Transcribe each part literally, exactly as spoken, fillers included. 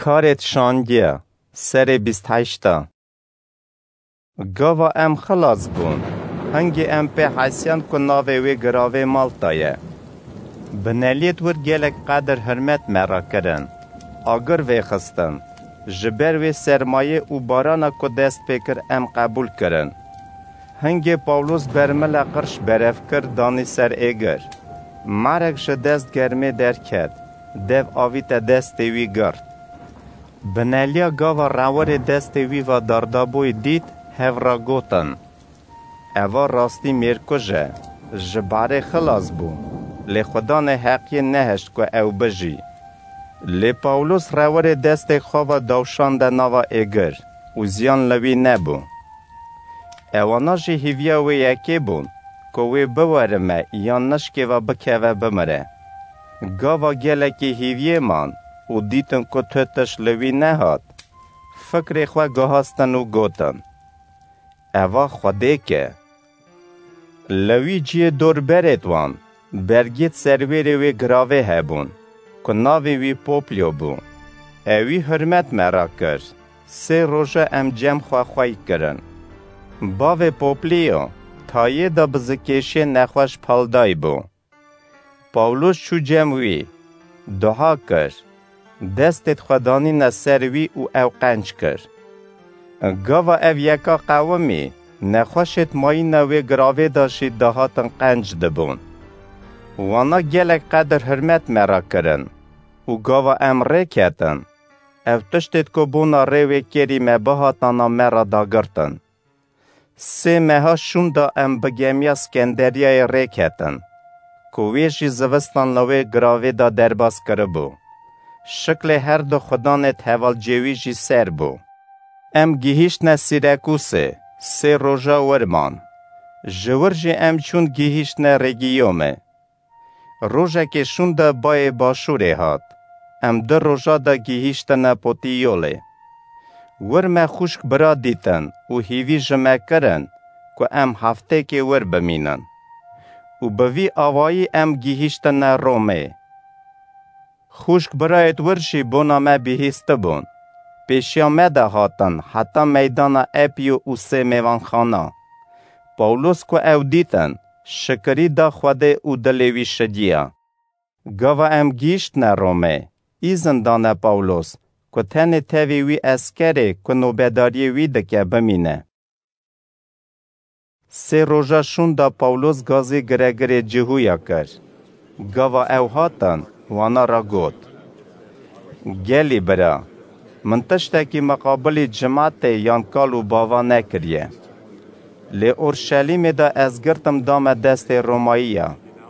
کارت شاندیه سر بیست هشتا گاوا ام خلاص بون هنگی ام پی حسین که ناوی وی گراوی مالتایه بنالیت ور گلک قدر حرمت مرا کرن آگر وی خستن جبر وی سرمایه و بارانا که دست پیکر ام قبول کرن هنگی پاولوس برملا قرش برف کرد دانی سر ایگر مرک شدست گرمه در کرد دیو آویت دست وی گرد بنالیا گاوا راور دست وی و داردابوی دید هفرا گوتن اوا راستی میرکوژه جباره خلاص بو لی خدان حقی نهشت که او بجی لی پاولوس راور دست خواه دوشانده نوا ایگر و زیان لوی نبو اوانا جی هیویا وی یکی بون که وی بوارمه یا نشکی و بکه و بمره گاوا گلکی هیویه من و دیتن که تتش لوی نهاد فکر خواه گهاستن و گوتن اوا خوده که لوی جی دور برد وان برگیت سرویر وی گراوه هبون که ناوی وی پوپلیو بون اوی حرمت مرا کرد سه روژه ام جم خواه خواهی کرن باوی پوپلیو تایه دا بزکیشی نخوش پالدای بون پاولوس چو جم وی دعا کرد دستت خدانی نسروی و او قنج کرد گاوا او یکا قومی نخوشت مایی نوی گراوه داشید دهاتن قنج دبون وانا گلک قدر حرمت مرا کرن و گاوا امره کتن او تشتت که بونا روی کری مبهاتانا مرا داگرتن سه مها شون دا ام بگمیا سکندریای ری کتن که ویشی زوستان لوی گراوه دا درباس کربو شکل هر دو خدانت حوال جویجی سر بو ام گیهیشت نه سیرکوسه سه روژا ورمان جورجی ام چون گیهیشت نه رگیومه روژا که شون دا بای باشوره هات ام در روژا دا گیهیشت نه پوتیوله ورمه خوشک برا دیتن و هیوی جمع کرن که ام هفته که ور بمینن و بوی آوایی ام گیهیشت نه رومه خوشک برایت ورشی بونا ما بیهیسته بون پیشیا مده هاتن حتی میدان اپیو و سه میوان خانا پاولوس که او دیتن شکری دا خوده او دلیوی شدیا گاوا ام گیشت نه رومه ای زندان پاولوس که تن تاوی وی اسکره که نوبداری وی دکه بمینه سه روژا شون دا پاولوس گازی گره گره جهویا کر گاوا او هاتن وانا را گوت گلی برا من تشتکی مقابل جماعت یانکال و باوا نکریه لی اورشلیم دا از گرتم دام دست رومایی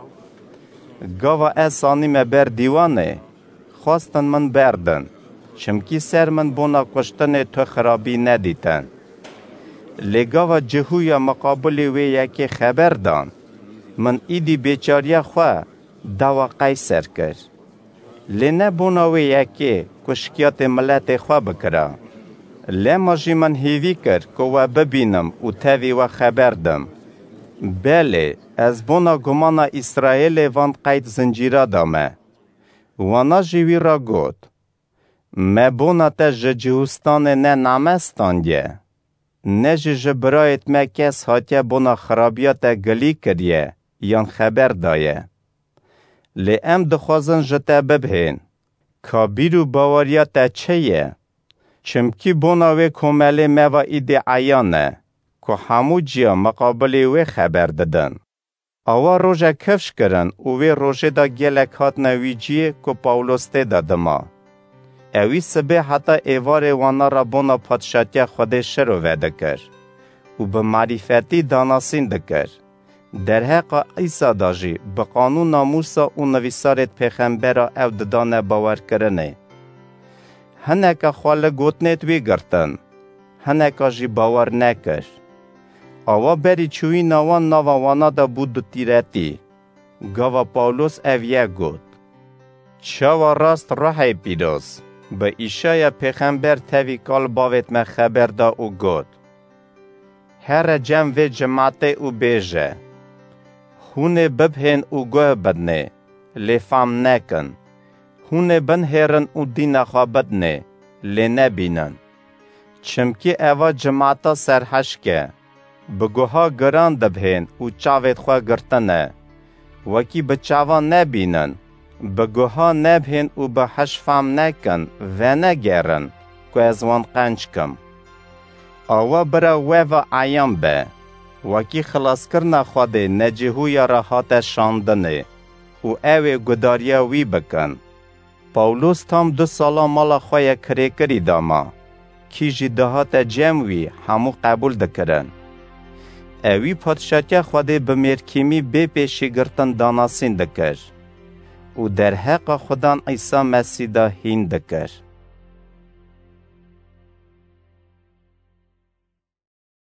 گاوا اسانی me بر دیوانه خواستن من بردن چمکی سر من بونا کشتن تو خرابی ندیتن لی گاوا جهویا مقابل وی یکی خبر دان من ایدی بیچاریا خواه دوا قیسر کرد لی نبونا وی یکی کشکیات ملت خواه بکرا لی ماجی من هیوی کرد که و ببینم و تاوی و خبر دم بله از بونا گمانا اسرائیل وان قید زنجیرا دامه وانا جیوی را گود ما بونا تا جهوستان نه نامستان دیه نه جبرایت ما کس هاتیا بونا خرابیات گلی کریه یان خبر دایه لی ام دخوازن جتا ببهین که بیرو باوریا تا چیه چمکی بوناوی کمالی موا ایدی عیانه که همو جیا مقابلی وی خبر دادن آوا روژه کفش کرن و وی روژه دا گلک هات نوی جیه که پاولوس تی دادما اوی سبه حتی ایوار وانا را بونا پادشاتیا خود شروع وده کر و به معرفتی داناسین دکر در حق عیسی داجی به قانون ناموسا و نویسارت پیغمبرا او ددانه باور کرنه هنکا خواله گوتنیت وی گرتن هنکا جی باور نکر آوا بری چوی نوان نواوانا دا بود تیرتی گاوا پاولوس اویه گوت چاوا راست راه پیروز به ایشای پیغمبر تاوی کال باوت ما خبر دا او گوت هر جمع و جماعت او بیجه هونه ببهن او گوه بدنه لی فام نکن هونه بن هرن او دین خواه بدنه لی نبینن. چمکی اوا جماعتا سرحشکه، بگوها گران دبهن و چاوید خواه گرتنه، وکی بچاوان نبینن، بگوها نبهن و به حشفام نکن و نگرن که از وان قنج کم. آوا برا ویوا عیام به، وکی خلاص کرنا خواده نجهوی راحات شاندنه و اوی گداریا وی بکن. پاولوس تام دو سالا مالا خواه کری کری داما، کیجی دهات جمعوی همو قبول دکرن. اوی پادشاهی خواده بمیرکیمی بی پیشی گرتن داناسین دکر و در حق خودان عیسی مسیح دا هین دکر.